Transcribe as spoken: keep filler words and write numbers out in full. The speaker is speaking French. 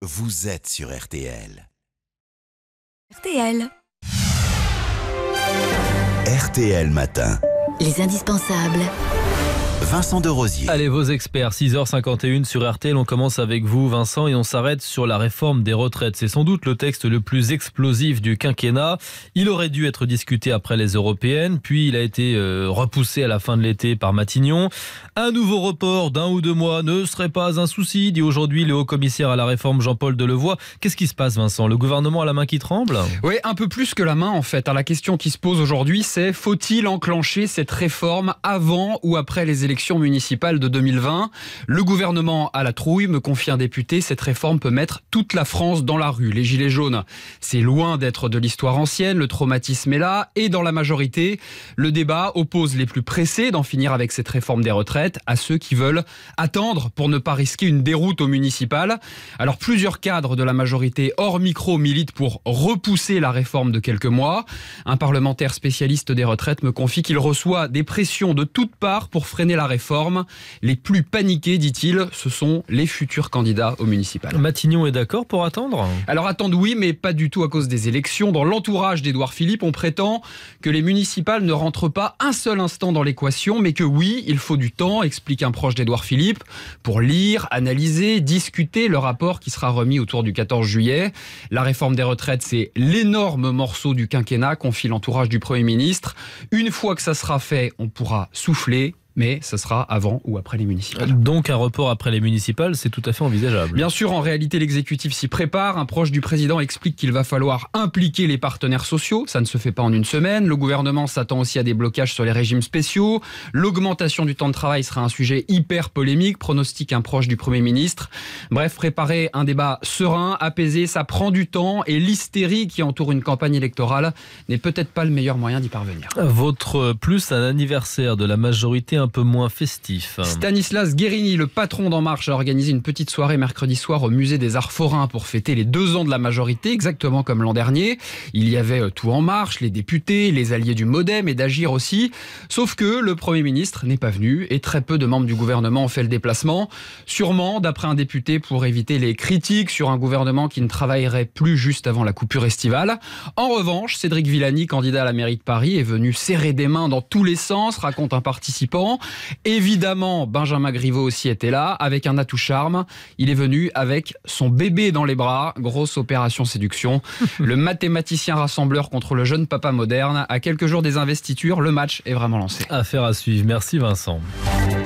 vous êtes sur R T L. R T L. R T L Matin. Les indispensables. Vincent Derosier. Allez, vos experts, six heures cinquante et une sur R T L. On commence avec vous, Vincent, et on s'arrête sur la réforme des retraites. C'est sans doute le texte le plus explosif du quinquennat. Il aurait dû être discuté après les européennes, puis il a été euh, repoussé à la fin de l'été par Matignon. Un nouveau report d'un ou deux mois ne serait pas un souci, dit aujourd'hui le haut-commissaire à la réforme Jean-Paul Delevoye. Qu'est-ce qui se passe, Vincent? Le gouvernement a la main qui tremble? Oui, un peu plus que la main, en fait. La question qui se pose aujourd'hui, c'est faut-il enclencher cette réforme avant ou après les élections municipales de deux mille vingt? Le gouvernement a la trouille, me confie un député. Cette réforme peut mettre toute la France dans la rue. Les gilets jaunes, c'est loin d'être de l'histoire ancienne. Le traumatisme est là. Et dans la majorité, le débat oppose les plus pressés d'en finir avec cette réforme des retraites à ceux qui veulent attendre pour ne pas risquer une déroute au municipal. Alors, plusieurs cadres de la majorité hors micro militent pour repousser la réforme de quelques mois. Un parlementaire spécialiste des retraites me confie qu'il reçoit des pressions de toutes parts pour freiner la réforme. Les plus paniqués, dit-il, ce sont les futurs candidats au municipal. Matignon est d'accord pour attendre? Alors attendre, oui, mais pas du tout à cause des élections. Dans l'entourage d'Édouard Philippe, on prétend que les municipales ne rentrent pas un seul instant dans l'équation, mais que oui, il faut du temps, explique un proche d'Édouard Philippe, pour lire, analyser, discuter le rapport qui sera remis autour du quatorze juillet. La réforme des retraites, c'est l'énorme morceau du quinquennat, confie l'entourage du Premier ministre. Une fois que ça sera fait, on pourra souffler. Mais ce sera avant ou après les municipales. Donc un report après les municipales, c'est tout à fait envisageable. Bien sûr, en réalité, l'exécutif s'y prépare. Un proche du président explique qu'il va falloir impliquer les partenaires sociaux. Ça ne se fait pas en une semaine. Le gouvernement s'attend aussi à des blocages sur les régimes spéciaux. L'augmentation du temps de travail sera un sujet hyper polémique, pronostique un proche du Premier ministre. Bref, préparer un débat serein, apaisé, ça prend du temps. Et l'hystérie qui entoure une campagne électorale n'est peut-être pas le meilleur moyen d'y parvenir. Votre plus un anniversaire de la majorité un peu moins festif. Stanislas Guérini, le patron d'En Marche, a organisé une petite soirée mercredi soir au musée des Arts Forains pour fêter les deux ans de la majorité, exactement comme l'an dernier. Il y avait tout En Marche, les députés, les alliés du Modem et d'Agir aussi. Sauf que le Premier ministre n'est pas venu et très peu de membres du gouvernement ont fait le déplacement. Sûrement, d'après un député, pour éviter les critiques sur un gouvernement qui ne travaillerait plus juste avant la coupure estivale. En revanche, Cédric Villani, candidat à la mairie de Paris, est venu serrer des mains dans tous les sens, raconte un participant. Évidemment, Benjamin Griveaux aussi était là, avec un atout charme. Il est venu avec son bébé dans les bras. Grosse opération séduction. Le mathématicien rassembleur contre le jeune papa moderne. À quelques jours des investitures, le match est vraiment lancé. Affaire à suivre. Merci Vincent.